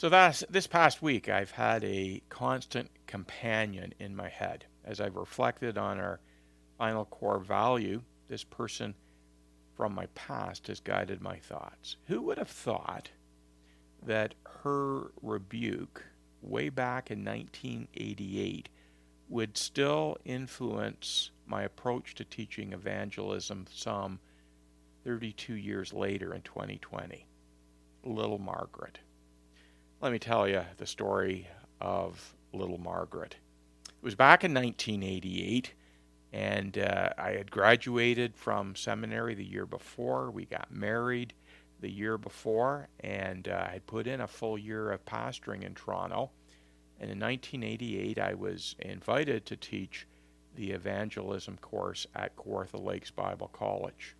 So this past week, I've had a constant companion in my head as I've reflected on our final core value. This person from my past has guided my thoughts. Who would have thought that her rebuke way back in 1988 would still influence my approach to teaching evangelism some 32 years later in 2020? Little Margaret. Let me tell you the story of little Margaret. It was back in 1988, and I had graduated from seminary the year before. We got married the year before, and I had put in a full year of pastoring in Toronto. And in 1988, I was invited to teach the evangelism course at Kawartha Lakes Bible College.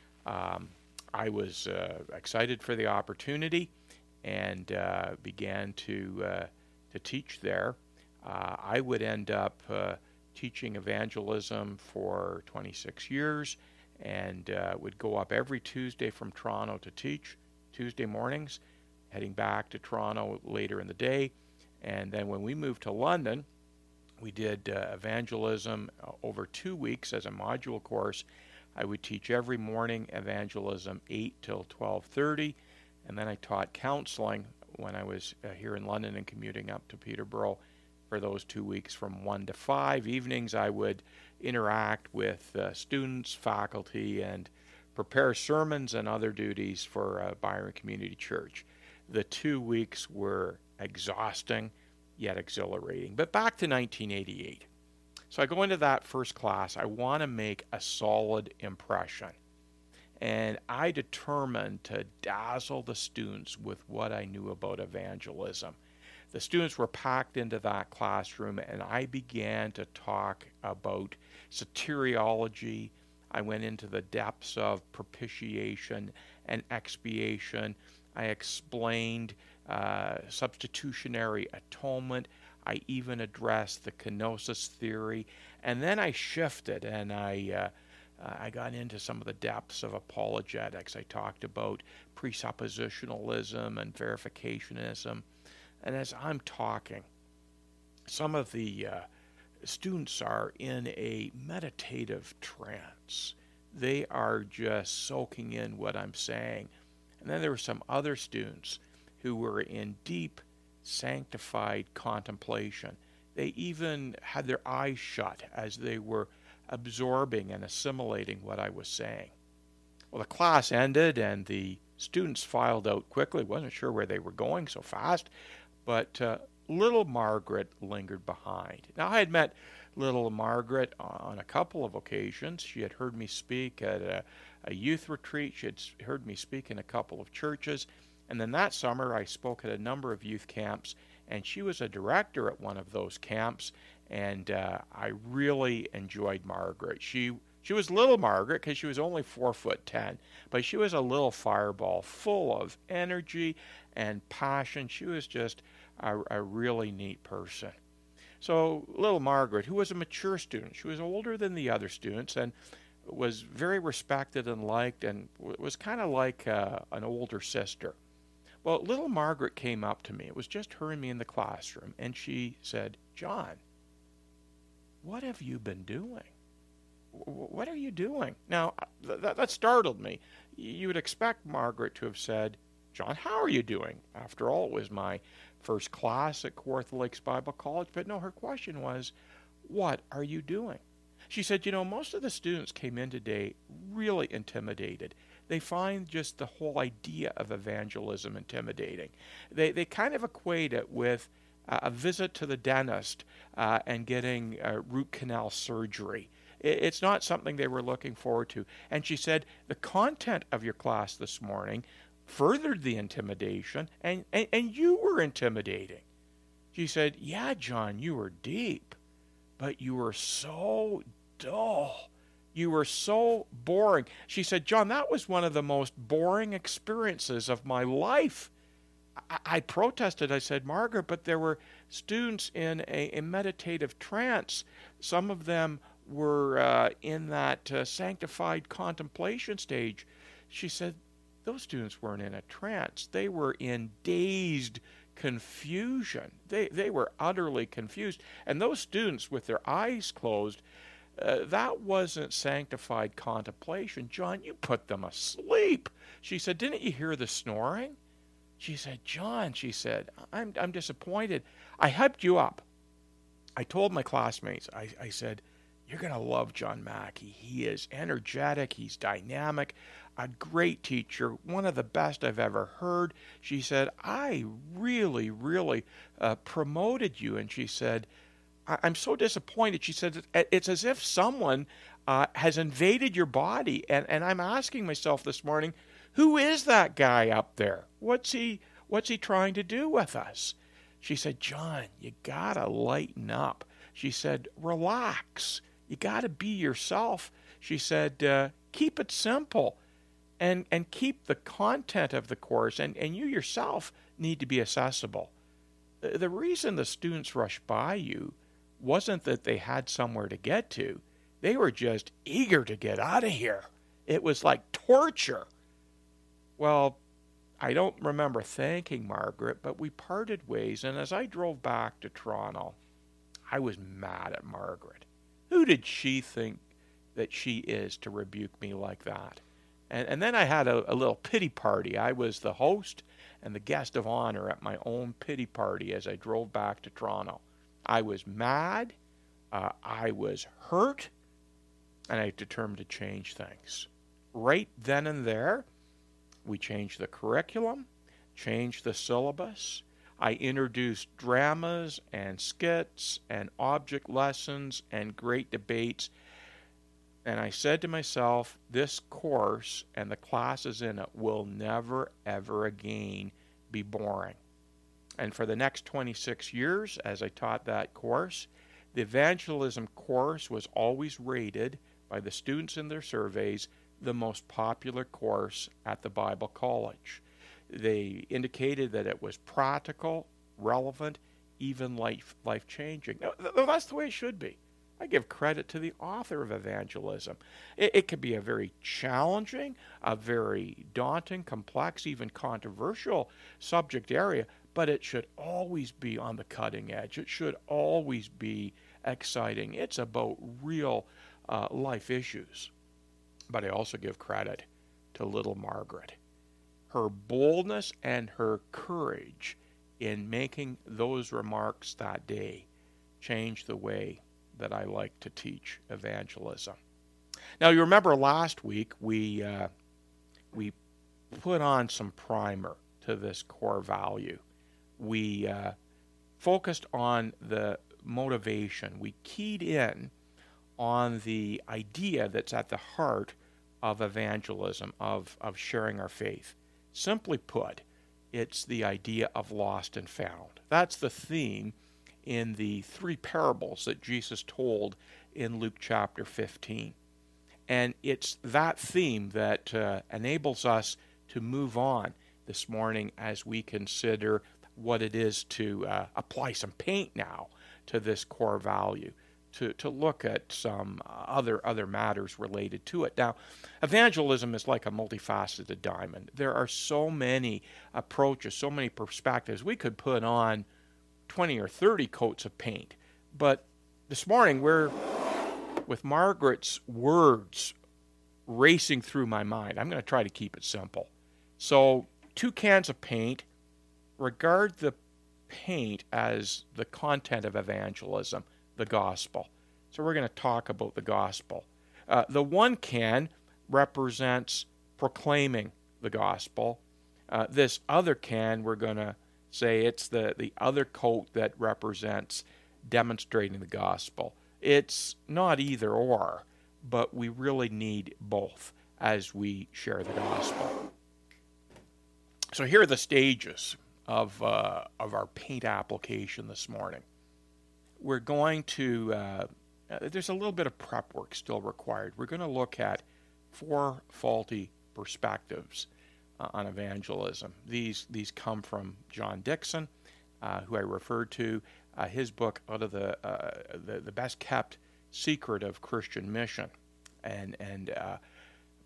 I was excited for the opportunity and began to teach there. I would end up teaching evangelism for 26 years and would go up every Tuesday from Toronto to teach Tuesday mornings, heading back to Toronto later in the day. And then when we moved to London, we did evangelism over 2 weeks as a module course. I would teach every morning evangelism 8 till 12:30, and then I taught counseling when I was here in London and commuting up to Peterborough for those 2 weeks from 1 to 5. Evenings I would interact with students, faculty, and prepare sermons and other duties for Byron Community Church. The 2 weeks were exhausting yet exhilarating. But back to 1988. So I go into that first class. I want to make a solid impression. And I determined to dazzle the students with what I knew about evangelism. The students were packed into that classroom, and I began to talk about soteriology. I went into the depths of propitiation and expiation. I explained substitutionary atonement. I even addressed the kenosis theory. And then I shifted and I got into some of the depths of apologetics. I talked about presuppositionalism and verificationism. And as I'm talking, some of the students are in a meditative trance. They are just soaking in what I'm saying. And then there were some other students who were in deep, sanctified contemplation. They even had their eyes shut as they were absorbing and assimilating what I was saying. Well, the class ended and the students filed out quickly. Wasn't sure where they were going so fast, but little Margaret lingered behind. Now, I had met little Margaret on a couple of occasions. She had heard me speak at a youth retreat. She had heard me speak in a couple of churches. And then that summer, I spoke at a number of youth camps, and she was a director at one of those camps, and I really enjoyed Margaret. She was little Margaret because she was only 4'10", but she was a little fireball, full of energy and passion. She was just a really neat person. So little Margaret, who was a mature student, she was older than the other students and was very respected and liked and was kind of like an older sister. Well, little Margaret came up to me. It was just her and me in the classroom, and she said, "John, what have you been doing? What are you doing?" Now, that startled me. You would expect Margaret to have said, "John, how are you doing?" After all, it was my first class at Kawartha Lakes Bible College. But no, her question was, "What are you doing?" She said, most of the students came in today really intimidated. They find just the whole idea of evangelism intimidating. They kind of equate it with a visit to the dentist and getting root canal surgery. It's not something they were looking forward to. And she said, the content of your class this morning furthered the intimidation, and you were intimidating. She said, "Yeah, John, you were deep, but you were so dull. You were so boring." She said, "John, that was one of the most boring experiences of my life." I protested. I said, "Margaret, but there were students in a meditative trance. Some of them were in that sanctified contemplation stage." She said, "Those students weren't in a trance. They were in dazed confusion. They were utterly confused. And those students with their eyes closed, that wasn't sanctified contemplation. John, you put them asleep. She said, didn't you hear the snoring? She said, John, she said, I'm disappointed. I hyped you up. I told my classmates, I said, you're going to love John Mackey. He is energetic. He's dynamic. A great teacher. One of the best I've ever heard. She said, I really, really promoted you. And she said, I'm so disappointed. She said, it's as if someone has invaded your body. And I'm asking myself this morning, who is that guy up there? What's he trying to do with us? She said, John, you got to lighten up. She said, relax. You got to be yourself. She said, keep it simple and keep the content of the course. And you yourself need to be accessible. The reason the students rushed by you wasn't that they had somewhere to get to. They were just eager to get out of here. It was like torture. Well, I don't remember thanking Margaret, but we parted ways, and as I drove back to Toronto, I was mad at Margaret. Who did she think that she is to rebuke me like that? And then I had a little pity party. I was the host and the guest of honor at my own pity party as I drove back to Toronto. I was mad, I was hurt, and I determined to change things. Right then and there, we changed the curriculum, changed the syllabus. I introduced dramas and skits and object lessons and great debates. And I said to myself, this course and the classes in it will never, ever again be boring. And for the next 26 years, as I taught that course, the evangelism course was always rated by the students in their surveys the most popular course at the Bible College. They indicated that it was practical, relevant, even life-changing. Now, that's the way it should be. I give credit to the author of evangelism. It can be a very challenging, a very daunting, complex, even controversial subject area, but it should always be on the cutting edge. It should always be exciting. It's about real life issues. But I also give credit to little Margaret. Her boldness and her courage in making those remarks that day changed the way that I like to teach evangelism. Now, you remember last week we put on some primer to this core value. We focused on the motivation. We keyed in on the idea that's at the heart of evangelism, of sharing our faith. Simply put, it's the idea of lost and found. That's the theme in the three parables that Jesus told in Luke chapter 15. And it's that theme that enables us to move on this morning as we consider what it is to apply some paint now to this core value, to look at some other matters related to it. Now, evangelism is like a multifaceted diamond. There are so many approaches, so many perspectives. We could put on 20 or 30 coats of paint. But this morning, we're with Margaret's words racing through my mind. I'm going to try to keep it simple. So, 2 cans of paint. Regard the paint as the content of evangelism, the gospel. So we're going to talk about the gospel. The 1 can represents proclaiming the gospel. This other can, we're going to say it's the other coat that represents demonstrating the gospel. It's not either or, but we really need both as we share the gospel. So here are the stages of our paint application this morning. We're going to, there's a little bit of prep work still required. We're going to look at 4 faulty perspectives on evangelism. These come from John Dickson, who I referred to, his book out of the best kept secret of Christian mission, and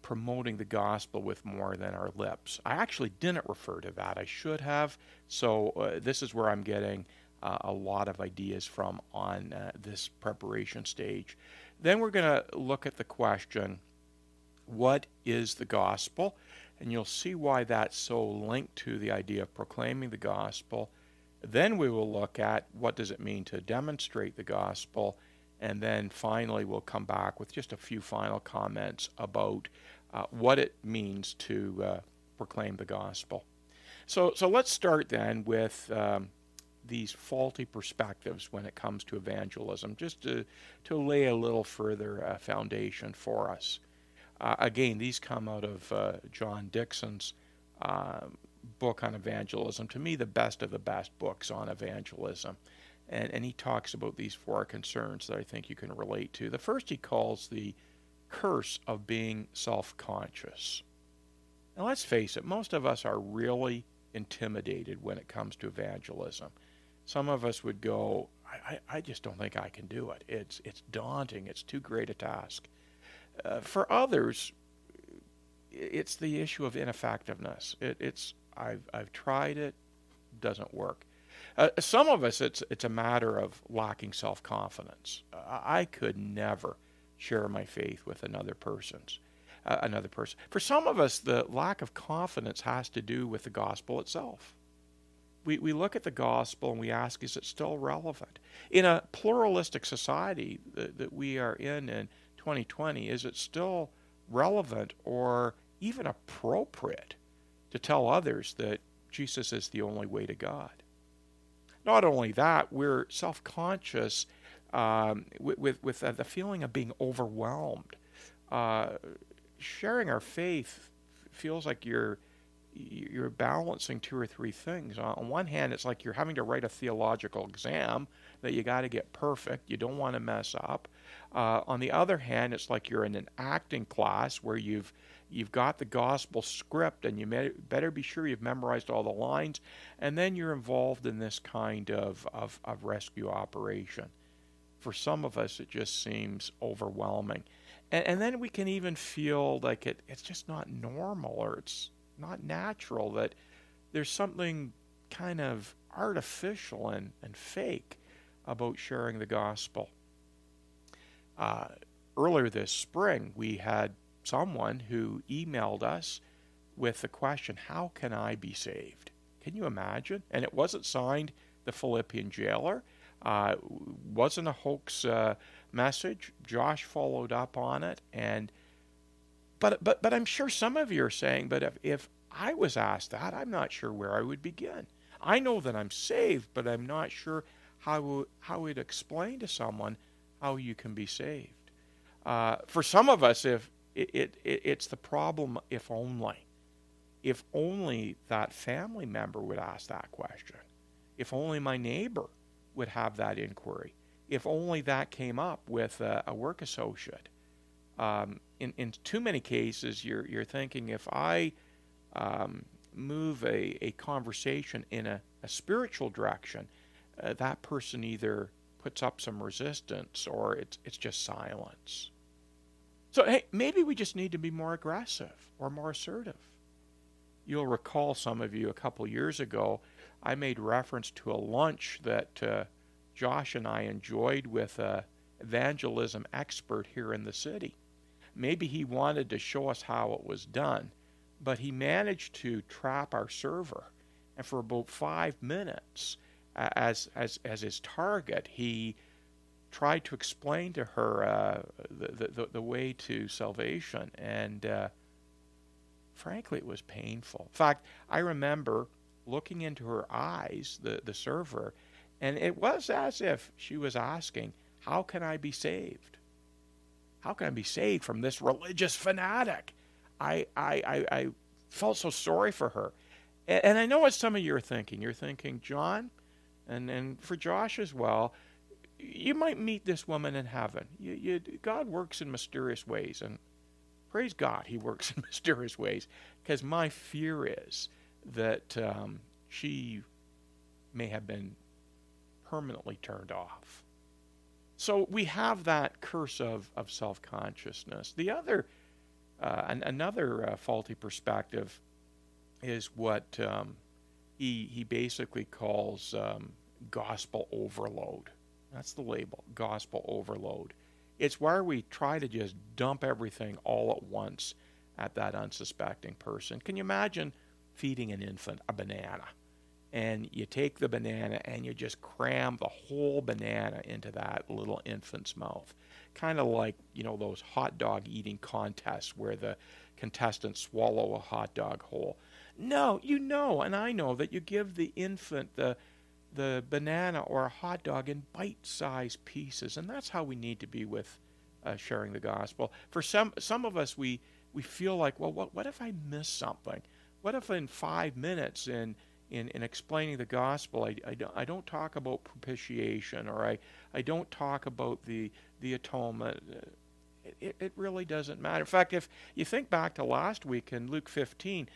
promoting the gospel with more than our lips. I actually didn't refer to that. I should have. So this is where I'm getting a lot of ideas from on this preparation stage. Then we're going to look at the question, what is the gospel? And you'll see why that's so linked to the idea of proclaiming the gospel. Then we will look at what does it mean to demonstrate the gospel. And then finally we'll come back with just a few final comments about what it means to proclaim the gospel. So let's start then with these faulty perspectives when it comes to evangelism, just to lay a little further foundation for us. Again, these come out of John Dixon's book on evangelism. To me, the best of the best books on evangelism. And he talks about these four concerns that I think you can relate to. The first he calls the curse of being self-conscious. Now let's face it, most of us are really intimidated when it comes to evangelism. Some of us would go, I just don't think I can do it. It's daunting. It's too great a task. For others, it's the issue of ineffectiveness. I've tried it, doesn't work. Some of us, it's a matter of lacking self-confidence. I could never share my faith with another person. For some of us, the lack of confidence has to do with the gospel itself. We look at the gospel and we ask, is it still relevant? In a pluralistic society that we are in 2020, is it still relevant or even appropriate to tell others that Jesus is the only way to God? Not only that, we're self-conscious with the feeling of being overwhelmed. Sharing our faith feels like you're balancing two or three things. On one hand, it's like you're having to write a theological exam that you got to get perfect. You don't want to mess up. On the other hand, it's like you're in an acting class where you've got the gospel script and you better be sure you've memorized all the lines, and then you're involved in this kind of rescue operation. For some of us, it just seems overwhelming. And then we can even feel like it's just not normal or it's not natural, that there's something kind of artificial and fake about sharing the gospel. Earlier this spring, we had someone who emailed us with the question, how can I be saved? Can you imagine? And it wasn't signed the Philippian jailer. Wasn't a hoax message. Josh followed up on it, but I'm sure some of you are saying, but if I was asked that, I'm not sure where I would begin. I know that I'm saved, but I'm not sure how we'd explain to someone how you can be saved. For some of us, if it's the problem, if only that family member would ask that question, if only my neighbor would have that inquiry, if only that came up with a work associate. In too many cases, you're thinking, if I move a conversation in a spiritual direction, that person either puts up some resistance or it's just silence. So hey, maybe we just need to be more aggressive or more assertive. You'll recall, some of you, a couple years ago, I made reference to a lunch that Josh and I enjoyed with an evangelism expert here in the city. Maybe he wanted to show us how it was done, but he managed to trap our server. And for about 5 minutes, as his target, he tried to explain to her the way to salvation. And frankly, it was painful. In fact, I remember looking into her eyes, the server, and it was as if she was asking, how can I be saved? How can I be saved from this religious fanatic? I felt so sorry for her. And I know what some of you are thinking. You're thinking, John, and for Josh as well, you might meet this woman in heaven. God works in mysterious ways, and praise God, he works in mysterious ways, because my fear is that she may have been permanently turned off. So we have that curse of self-consciousness. The other Another faulty perspective is what he basically calls gospel overload. That's the label, gospel overload. It's where we try to just dump everything all at once at that unsuspecting person. Can you imagine feeding an infant a banana? And you take the banana and you just cram the whole banana into that little infant's mouth. Kind of like, those hot dog eating contests where the contestants swallow a hot dog whole. No, and I know that you give the infant the banana or a hot dog in bite-sized pieces, and that's how we need to be with sharing the gospel. For some of us, we feel like, well, what if I miss something? What if in 5 minutes in explaining the gospel, I don't talk about propitiation, or I don't talk about the atonement? It really doesn't matter. In fact, if you think back to last week in Luke 15,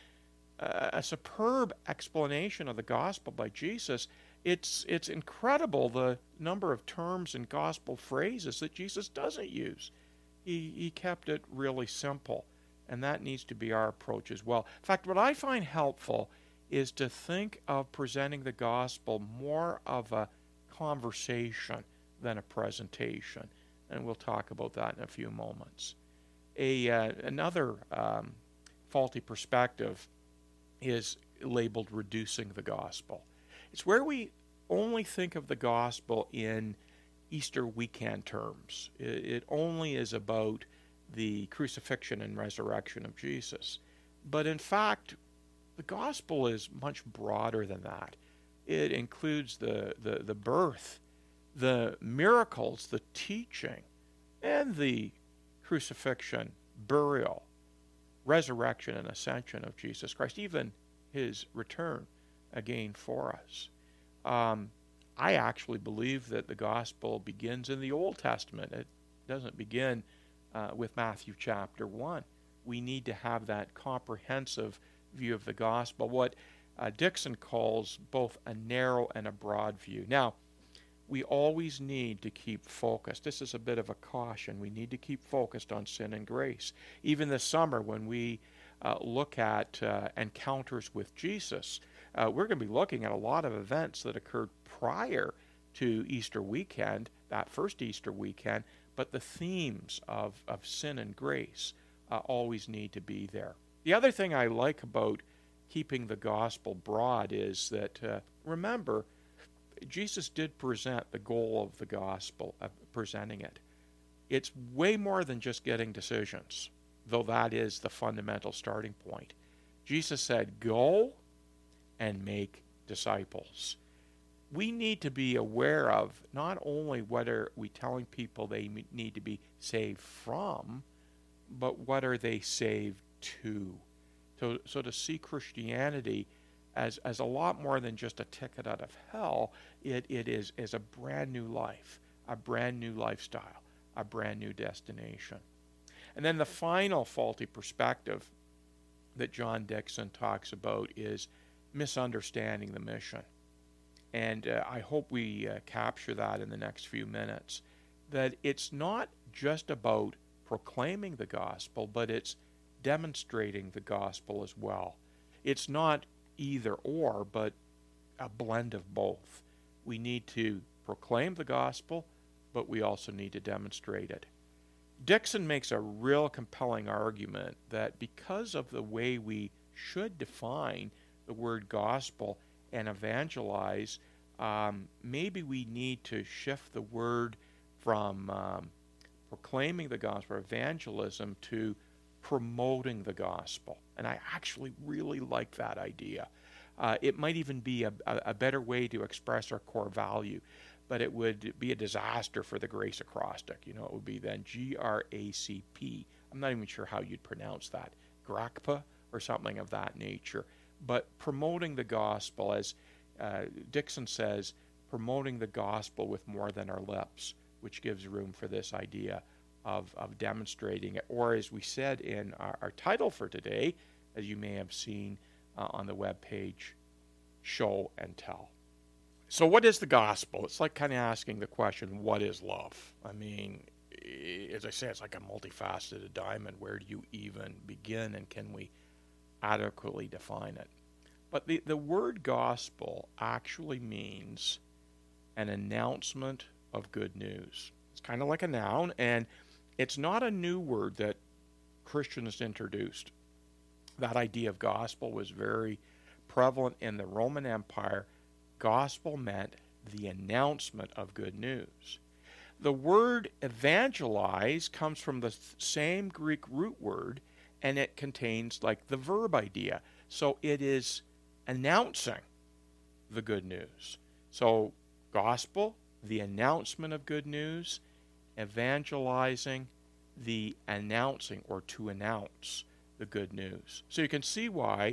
a superb explanation of the gospel by Jesus. It's incredible the number of terms and gospel phrases that Jesus doesn't use. He kept it really simple, and that needs to be our approach as well. In fact, what I find helpful is to think of presenting the gospel more of a conversation than a presentation, and we'll talk about that in a few moments. Another faulty perspective is labeled reducing the gospel. It's where we only think of the gospel in Easter weekend terms. It only is about the crucifixion and resurrection of Jesus. But in fact, the gospel is much broader than that. It includes the birth, the miracles, the teaching, and the crucifixion, burial, resurrection, and ascension of Jesus Christ, even his return again for us. I actually believe that the gospel begins in the Old Testament. It doesn't begin with Matthew chapter 1. We need to have that comprehensive view of the gospel, what Dixon calls both a narrow and a broad view. Now, we always need to keep focused. This is a bit of a caution. We need to keep focused on sin and grace. Even this summer, when we look at encounters with Jesus, we're going to be looking at a lot of events that occurred prior to Easter weekend, that first Easter weekend, but the themes of sin and grace always need to be there. The other thing I like about keeping the gospel broad is that, remember, Jesus did present the goal of the gospel, of presenting it. It's way more than just getting decisions, though that is the fundamental starting point. Jesus said, go and make disciples. We need to be aware of not only what are we telling people they need to be saved from, but what are they saved to. So to see Christianity as a lot more than just a ticket out of hell, it is a brand new life, a brand new lifestyle, a brand new destination. And then the final faulty perspective that John Dixon talks about is misunderstanding the mission. And I hope we capture that in the next few minutes, that it's not just about proclaiming the gospel, but it's demonstrating the gospel as well. It's not either or, but a blend of both. We need to proclaim the gospel, but we also need to demonstrate it. Dixon makes a real compelling argument that because of the way we should define the word gospel and evangelize, maybe we need to shift the word from proclaiming the gospel, evangelism, to promoting the gospel. And I actually really like that idea. It might even be a better way to express our core value, but it would be a disaster for the Grace Acrostic. It would be then GRACP. I'm not even sure how you'd pronounce that. GRACPA or something of that nature. But promoting the gospel, as Dixon says, promoting the gospel with more than our lips, which gives room for this idea of demonstrating it. Or as we said in our title for today, as you may have seen on the web page, show and tell. So what is the gospel? It's like kind of asking the question, what is love? I mean, as I say, it's like a multifaceted diamond. Where do you even begin, and can we adequately define it? But the word gospel actually means an announcement of good news. It's kind of like a noun, and it's not a new word that Christians introduced. That idea of gospel was very prevalent in the Roman Empire. Gospel meant the announcement of good news. The word evangelize comes from the same Greek root word, and it contains like the verb idea. So it is announcing the good news. So gospel, the announcement of good news; evangelizing, the announcing or to announce the good news. So you can see why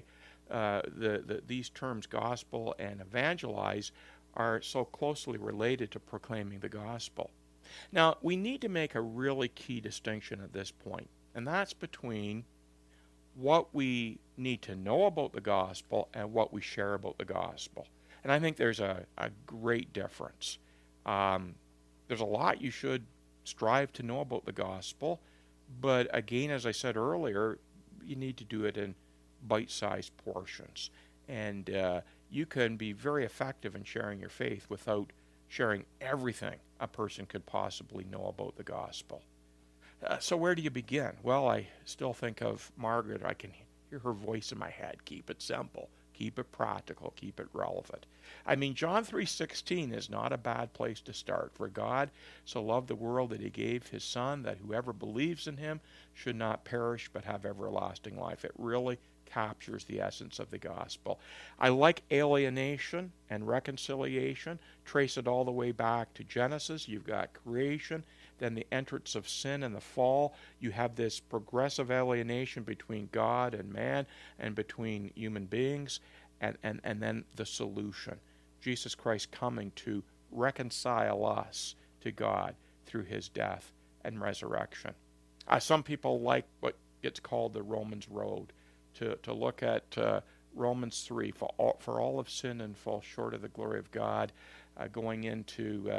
these terms, gospel and evangelize, are so closely related to proclaiming the gospel. Now, we need to make a really key distinction at this point, and that's between what we need to know about the gospel and what we share about the gospel. And I think there's a great difference. There's a lot you should strive to know about the gospel, but again, as I said earlier, you need to do it in bite-sized portions. And you can be very effective in sharing your faith without sharing everything a person could possibly know about the gospel. So where do you begin? Well, I still think of Margaret. I can hear her voice in my head. Keep it simple. Keep it practical. Keep it relevant. I mean, John 3:16 is not a bad place to start. For God so loved the world that he gave his Son, that whoever believes in him should not perish but have everlasting life. It really captures the essence of the gospel. I like alienation and reconciliation. Trace it all the way back to Genesis. You've got creation, then the entrance of sin and the fall. You have this progressive alienation between God and man and between human beings, and then the solution. Jesus Christ coming to reconcile us to God through his death and resurrection. Some people like what gets called the Romans Road, to look at Romans 3, for all have sinned and fall short of the glory of God, going into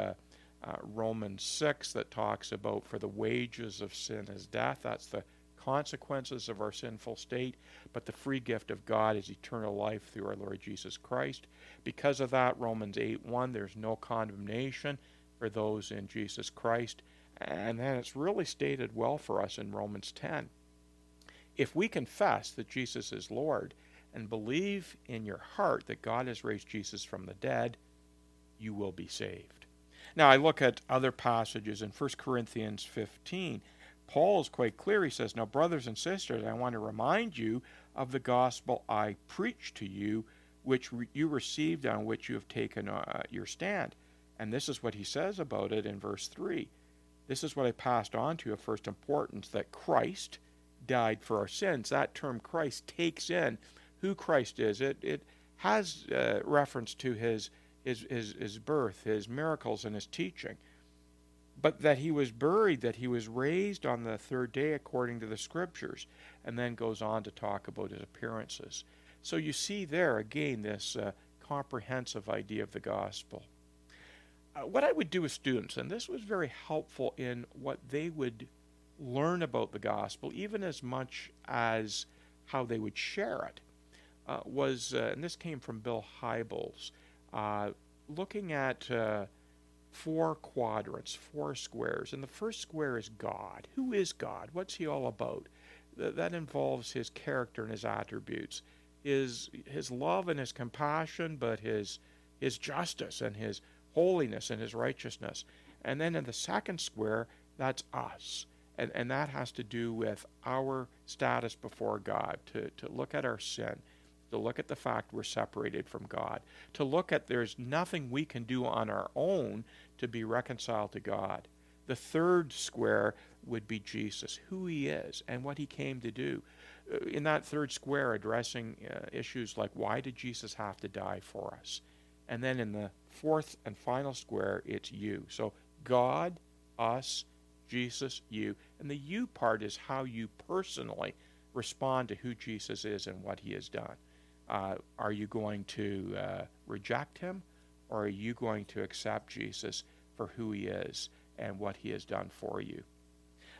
Romans 6 that talks about for the wages of sin is death. That's the consequences of our sinful state, but the free gift of God is eternal life through our Lord Jesus Christ. Because of that, Romans 8:1, there's no condemnation for those in Jesus Christ. And then it's really stated well for us in Romans 10. If we confess that Jesus is Lord and believe in your heart that God has raised Jesus from the dead, you will be saved. Now, I look at other passages in 1 Corinthians 15. Paul is quite clear. He says, now, brothers and sisters, I want to remind you of the gospel I preached to you, which you received, on which you have taken your stand. And this is what he says about it in verse 3. This is what I passed on to you of first importance, that Christ died for our sins. That term Christ takes in who Christ is. It has reference to his birth, his miracles, and his teaching. But that he was buried, that he was raised on the third day according to the Scriptures, and then goes on to talk about his appearances. So you see there, again, this comprehensive idea of the gospel. What I would do with students, and this was very helpful in what they would learn about the gospel, even as much as how they would share it, was, and this came from Bill Hybels, looking at 4 quadrants, 4 squares. And the first square is God. Who is God? What's he all about? That involves his character and his attributes, his love and his compassion, but his justice and his holiness and his righteousness. And then in the second square, that's us. And that has to do with our status before God, to look at our sin, to look at the fact we're separated from God, to look at there's nothing we can do on our own to be reconciled to God. The third square would be Jesus, who he is and what he came to do. In that third square, addressing issues like, why did Jesus have to die for us? And then in the fourth and final square, it's you. So God, us, Jesus, you. And the you part is how you personally respond to who Jesus is and what he has done. Are you going to reject him, or are you going to accept Jesus for who he is and what he has done for you?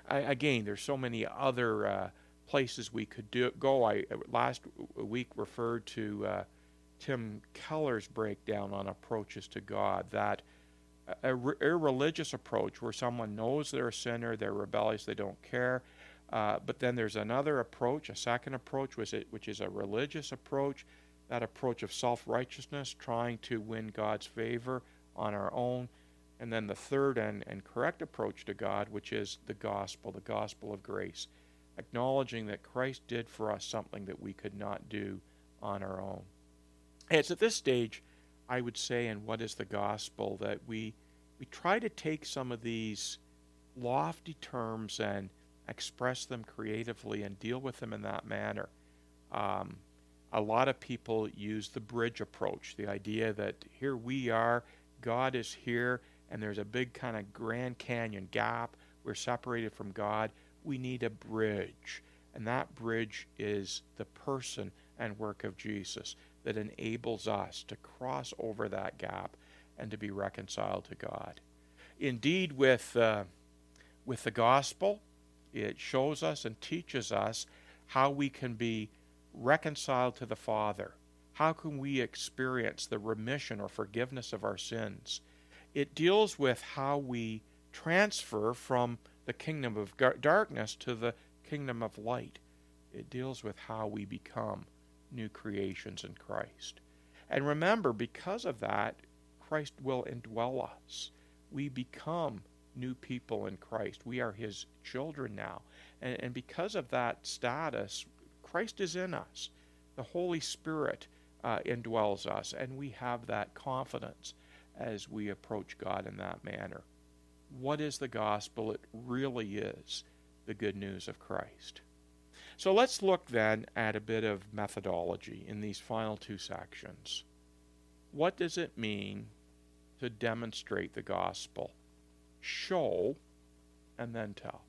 Again, there's so many other places we could go. I last week referred to Tim Keller's breakdown on approaches to God, that a irreligious approach where someone knows they're a sinner, they're rebellious, they don't care. But then there's another approach, a second approach, which is a religious approach, that approach of self-righteousness, trying to win God's favor on our own. And then the third and correct approach to God, which is the gospel of grace, acknowledging that Christ did for us something that we could not do on our own. It's at this stage, I would say, in What is the Gospel, that we try to take some of these lofty terms and express them creatively and deal with them in that manner. A lot of people use the bridge approach, the idea that here we are, God is here, and there's a big kind of Grand Canyon gap. We're separated from God. We need a bridge. And that bridge is the person and work of Jesus that enables us to cross over that gap and to be reconciled to God. Indeed, with the gospel, it shows us and teaches us how we can be reconciled to the Father. How can we experience the remission or forgiveness of our sins? It deals with how we transfer from the kingdom of darkness to the kingdom of light. It deals with how we become new creations in Christ. And remember, because of that, Christ will indwell us. We become new people in Christ. We are his children now. And because of that status, Christ is in us. The Holy Spirit indwells us, and we have that confidence as we approach God in that manner. What is the gospel? It really is the good news of Christ. So let's look then at a bit of methodology in these final two sections. What does it mean to demonstrate the gospel? Show and then tell.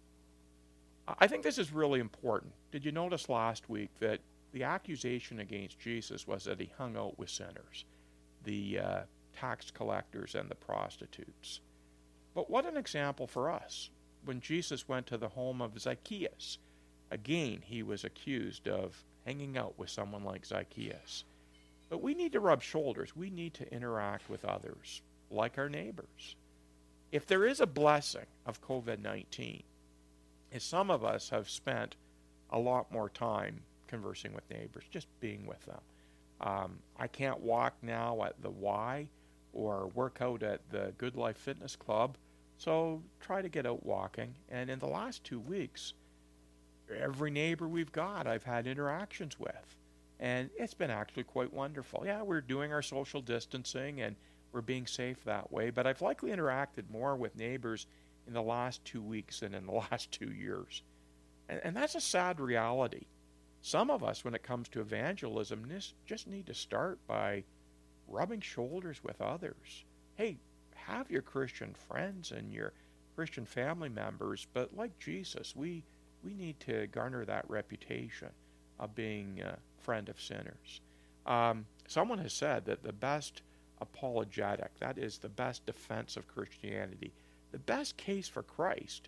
I think this is really important. Did you notice last week that the accusation against Jesus was that he hung out with sinners, the tax collectors and the prostitutes? But what an example for us. When Jesus went to the home of Zacchaeus, again, he was accused of hanging out with someone like Zacchaeus. But we need to rub shoulders. We need to interact with others, like our neighbors. If there is a blessing of COVID-19, is some of us have spent a lot more time conversing with neighbors, just being with them. I can't walk now at the Y or work out at the Good Life Fitness Club, so try to get out walking. And in the last 2 weeks, every neighbor we've got, I've had interactions with. And it's been actually quite wonderful. Yeah, we're doing our social distancing and we're being safe that way, but I've likely interacted more with neighbors in the last 2 weeks than in the last 2 years. And that's a sad reality. Some of us, when it comes to evangelism, just need to start by rubbing shoulders with others. Hey, have your Christian friends and your Christian family members, but like Jesus, we need to garner that reputation of being a friend of sinners. Someone has said that the best apologetic, that is the best defense of Christianity, the best case for Christ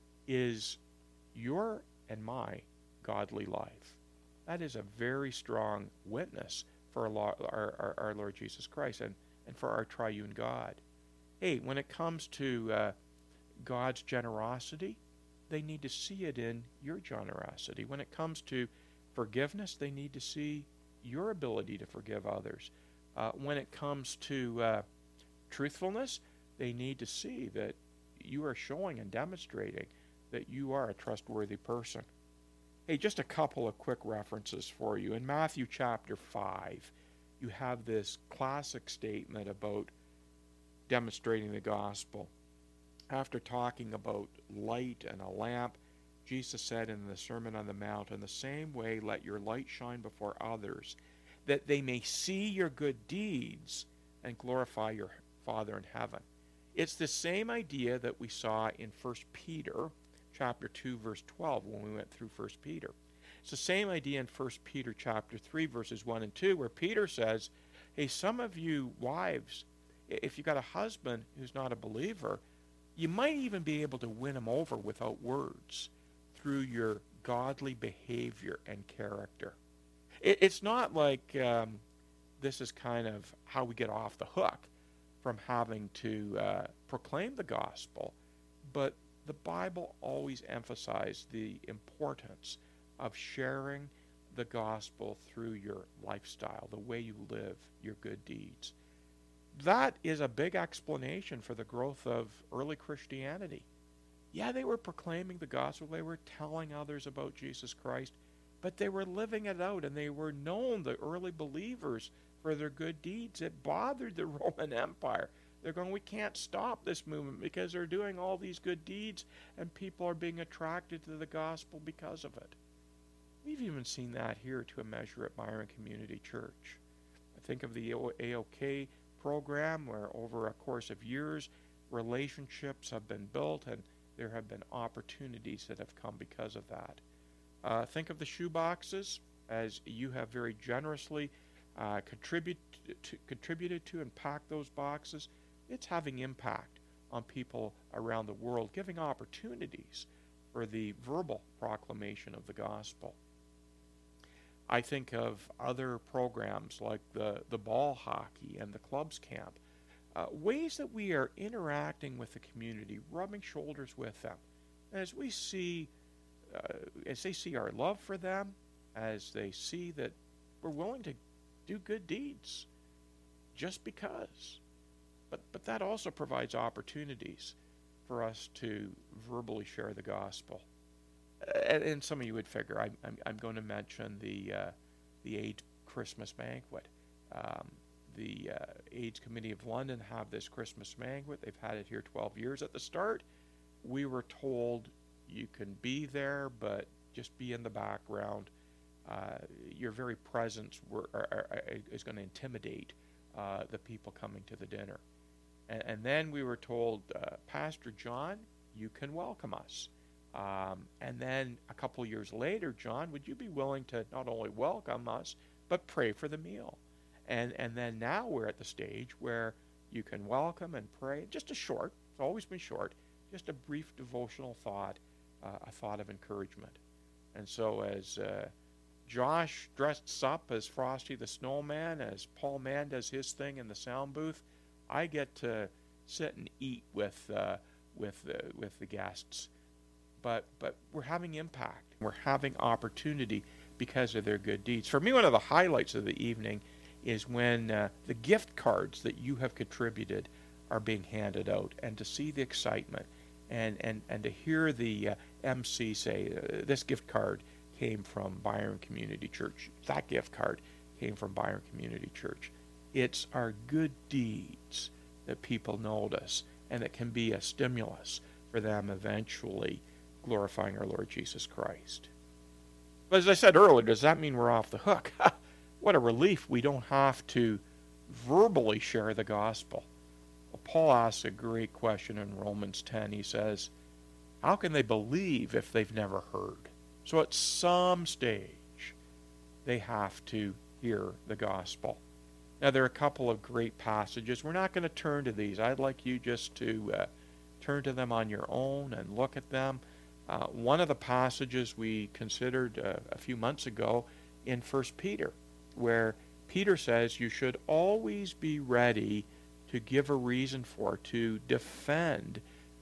is your and my godly life. That is a very strong witness for our Lord Jesus Christ and for our triune God. Hey, when it comes to God's generosity, they need to see it in your generosity. When it comes to forgiveness, they need to see your ability to forgive others. When it comes to truthfulness, they need to see that you are showing and demonstrating that you are a trustworthy person. Hey, just a couple of quick references for you. In Matthew chapter 5, you have this classic statement about demonstrating the gospel. After talking about light and a lamp, Jesus said in the Sermon on the Mount, "In the same way, let your light shine before others, that they may see your good deeds and glorify your Father in heaven." It's the same idea that we saw in 1 Peter chapter 2, verse 12 when we went through 1 Peter. It's the same idea in 1 Peter chapter 3, verses 1 and 2, where Peter says, hey, some of you wives, if you've got a husband who's not a believer, You might even be able to win them over without words through your godly behavior and character. It's not like this is kind of how we get off the hook from having to proclaim the gospel, but the Bible always emphasized the importance of sharing the gospel through your lifestyle, the way you live, your good deeds. That is a big explanation for the growth of early Christianity. Yeah, they were proclaiming the gospel, they were telling others about Jesus Christ, but they were living it out, and they were known, the early believers, for their good deeds. It bothered the Roman Empire. They're going, we can't stop this movement because they're doing all these good deeds, and people are being attracted to the gospel because of it. We've even seen that here to a measure at Byron Community Church. I think of the AOK program, where over a course of years, relationships have been built, and there have been opportunities that have come because of that. Think of the shoe boxes, as you have very generously contributed to and packed those boxes. It's having impact on people around the world, giving opportunities for the verbal proclamation of the gospel. I think of other programs like the ball hockey and the clubs camp, ways that we are interacting with the community, rubbing shoulders with them. As we see, as they see our love for them, as they see that we're willing to do good deeds just because. But that also provides opportunities for us to verbally share the gospel. And some of you would figure I'm going to mention the AIDS Christmas banquet. The AIDS Committee of London have this Christmas banquet. They've had it here 12 years. At the start, we were told you can be there, but just be in the background. Your very presence is going to intimidate the people coming to the dinner. And then we were told, Pastor John, you can welcome us. And then a couple years later, John, would you be willing to not only welcome us, but pray for the meal? And then now we're at the stage where you can welcome and pray. Just a short, it's always been short, just a brief devotional thought, a thought of encouragement. And so as Josh dressed up as Frosty the Snowman, as Paul Mann does his thing in the sound booth, I get to sit and eat with the guests. But we're having impact. We're having opportunity because of their good deeds. For me, one of the highlights of the evening is when the gift cards that you have contributed are being handed out, and to see the excitement and to hear the MC say, this gift card came from Byron Community Church. That gift card came from Byron Community Church. It's our good deeds that people notice, and it can be a stimulus for them eventually glorifying our Lord Jesus Christ. But as I said earlier, does that mean we're off the hook? What a relief we don't have to verbally share the gospel. Well, Paul asks a great question in Romans 10. He says, how can they believe if they've never heard? So at some stage, they have to hear the gospel. Now, there are a couple of great passages. We're not going to turn to these. I'd like you just to turn to them on your own and look at them. One of the passages we considered a few months ago in 1 Peter, where Peter says you should always be ready to give a reason for, to defend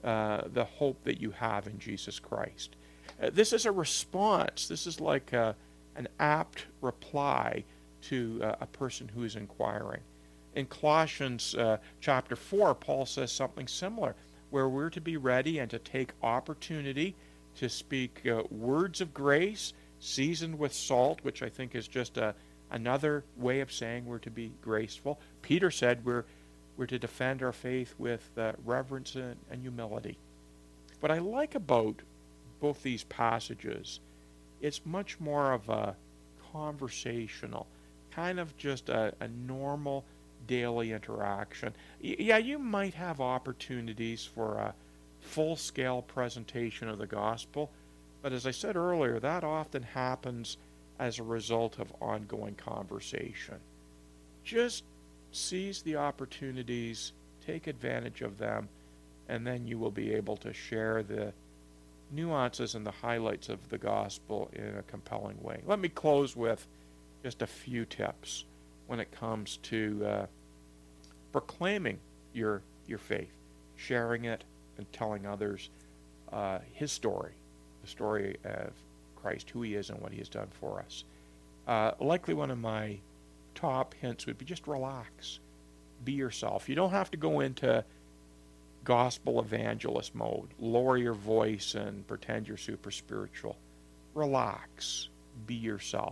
the hope that you have in Jesus Christ. This is a response. This is like an apt reply to a person who is inquiring. In Colossians chapter 4, Paul says something similar, where we're to be ready and to take opportunity to speak words of grace, seasoned with salt, which I think is just another way of saying we're to be graceful. Peter said we're to defend our faith with reverence and humility. What I like about both these passages, it's much more of a conversational, kind of just a normal daily interaction. Yeah, you might have opportunities for a full-scale presentation of the gospel, but as I said earlier, that often happens as a result of ongoing conversation. Just seize the opportunities, take advantage of them, and then you will be able to share the nuances and the highlights of the gospel in a compelling way. Let me close with just a few tips when it comes to proclaiming your faith, sharing it, and telling others his story, the story of Christ, who he is and what he has done for us. Likely one of my top hints would be just relax. Be yourself. You don't have to go into gospel evangelist mode, lower your voice and pretend you're super spiritual. Relax. Be yourself.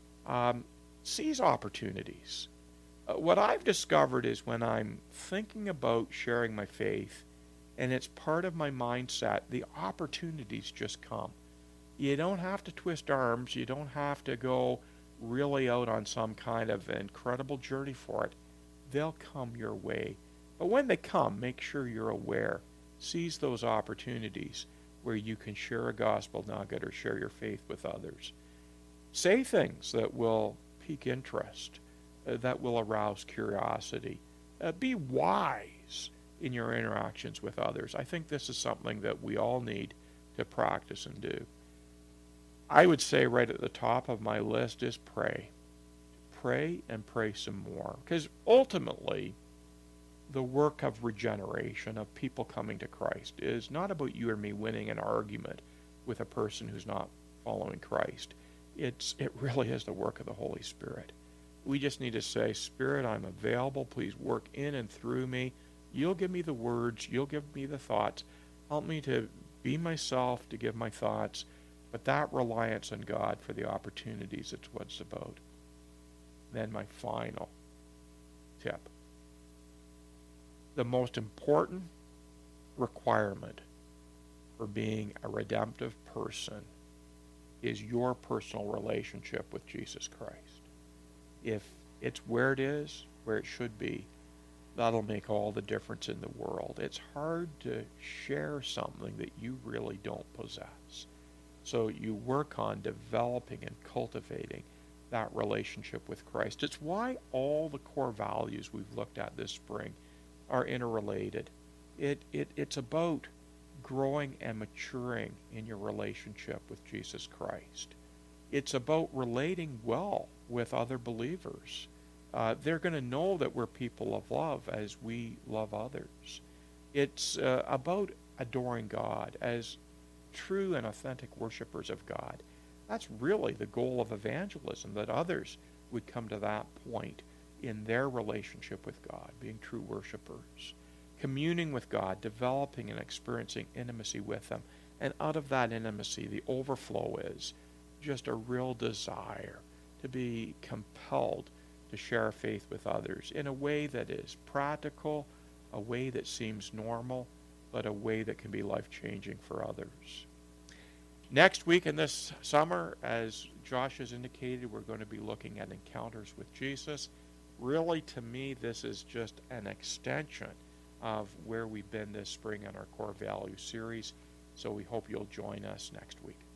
Seize opportunities. What I've discovered is when I'm thinking about sharing my faith and it's part of my mindset, the opportunities just come. You don't have to twist arms. You don't have to go really out on some kind of incredible journey for it. They'll come your way. But when they come, make sure you're aware. Seize those opportunities where you can share a gospel nugget or share your faith with others. Say things that will pique interest, that will arouse curiosity. Be wise in your interactions with others. I think this is something that we all need to practice and do. I would say right at the top of my list is pray. Pray and pray some more. Because ultimately, the work of regeneration, of people coming to Christ, is not about you or me winning an argument with a person who's not following Christ. It really is the work of the Holy Spirit. We just need to say, Spirit, I'm available. Please work in and through me. You'll give me the words. You'll give me the thoughts. Help me to be myself, to give my thoughts. But that reliance on God for the opportunities, it's what it's about. Then my final tip. The most important requirement for being a redemptive person is your personal relationship with Jesus Christ. If it's where it is, where it should be, that'll make all the difference in the world. It's hard to share something that you really don't possess. So you work on developing and cultivating that relationship with Christ. It's why all the core values we've looked at this spring are interrelated. It's about growing and maturing in your relationship with Jesus Christ. It's about relating well with other believers. They're going to know that we're people of love as we love others. It's about adoring God as true and authentic worshipers of God. That's really the goal of evangelism, that others would come to that point in their relationship with God, being true worshipers, communing with God, developing and experiencing intimacy with Him. And out of that intimacy, the overflow is just a real desire to be compelled to share faith with others in a way that is practical, a way that seems normal, but a way that can be life-changing for others. Next week in this summer, as Josh has indicated, we're going to be looking at encounters with Jesus. Really, to me, this is just an extension of where we've been this spring in our Core Value series. So we hope you'll join us next week.